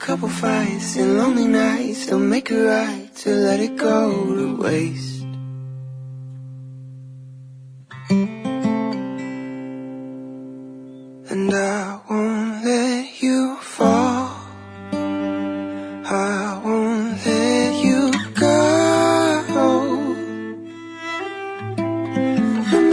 couple fights and lonely nights don't make it right to let it go to waste. And I won't let you fall, I won't let you go.